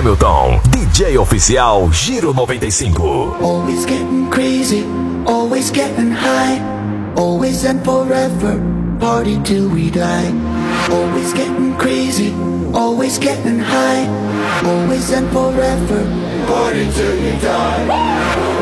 Hamilton, DJ oficial Giro 95. Always getting crazy, always getting high, always and forever, party till we die. Always getting crazy, always getting high, always and forever, party till we die.